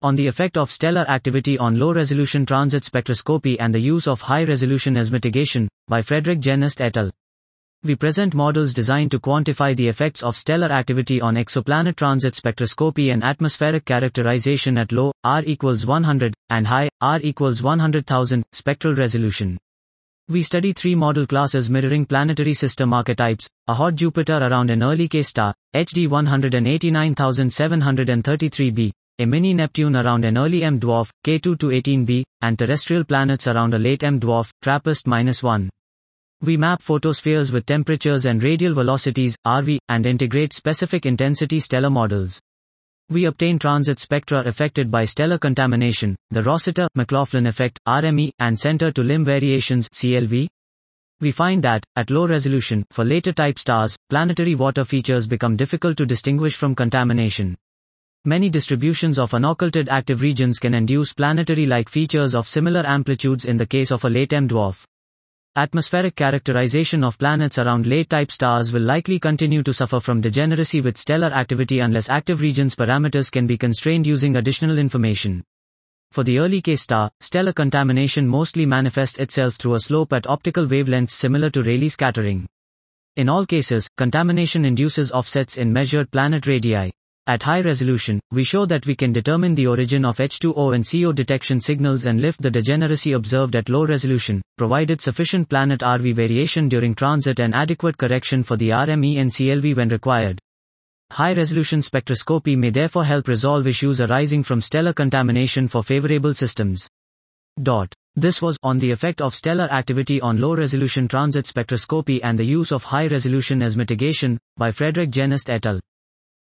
On the effect of stellar activity on low-resolution transit spectroscopy and the use of high-resolution as mitigation, by Frederick Genest et al. We present models designed to quantify the effects of stellar activity on exoplanet transit spectroscopy and atmospheric characterization at low, R equals 100, and high, R equals 100,000, spectral resolution. We study three model classes mirroring planetary system archetypes: a hot Jupiter around an early K star, HD 189,733b, a mini Neptune around an early M dwarf, K2 to 18b, and terrestrial planets around a late M dwarf, TRAPPIST-1. We map photospheres with temperatures and radial velocities, RV, and integrate specific intensity stellar models. We obtain transit spectra affected by stellar contamination, the Rossiter-McLaughlin effect, RME, and center-to-limb variations, CLV. We find that, at low resolution, for later type stars, planetary water features become difficult to distinguish from contamination. Many distributions of unocculted active regions can induce planetary-like features of similar amplitudes in the case of a late M dwarf. Atmospheric characterization of planets around late-type stars will likely continue to suffer from degeneracy with stellar activity unless active regions parameters can be constrained using additional information. For the early K star, stellar contamination mostly manifests itself through a slope at optical wavelengths similar to Rayleigh scattering. In all cases, contamination induces offsets in measured planet radii. At high resolution, we show that we can determine the origin of H2O and CO detection signals and lift the degeneracy observed at low resolution, provided sufficient planet RV variation during transit and adequate correction for the RME and CLV when required. High-resolution spectroscopy may therefore help resolve issues arising from stellar contamination for favorable systems. This was on the effect of stellar activity on low-resolution transit spectroscopy and the use of high resolution as mitigation, by Frederick Genest et al.